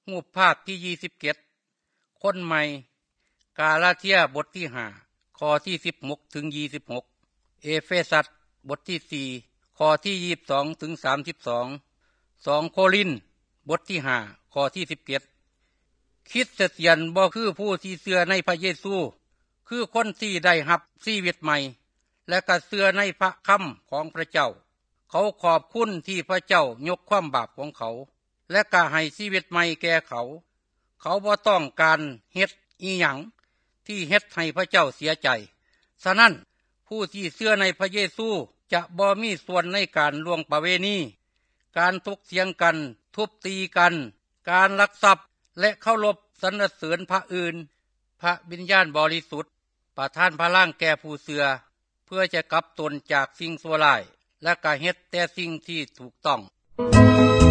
รูปภาพที่27คนใหม่กาลาเทียบทที่5ข้อที่16ถึง26เอเฟซัสบทที่4ข้อที่22ถึง32 2โครินธ์บทที่5ข้อที่17คริสเตียนบ่คือผู้ที่เชื่อในพระเยซูคือคนที่ได้รับชีวิตใหม่และก็เชื่อในพระคำของพระเจ้าเขาขอบคุณที่พระเจ้ายกความบาปของเขาและก็ให้ชีวิตใหม่แก่เขาบ่ต้องการเฮ็ดอีหยังที่เฮ็ดให้พระเจ้าเสียใจฉะนั้นผู้ที่เชื่อในพระเยซูจะบ่มีส่วนในการล่วงประเวณีการถกเถียงกันทุบตีกันการลักทรัพย์และเคารพสรรเสริญพระอื่นพระวิญญาณบริสุทธิ์ประทานพลังแก่ผู้เชื่อเพื่อจะกลับตนจากสิ่งชั่วร้ายและก็เฮ็ดแต่สิ่งที่ถูกต้อง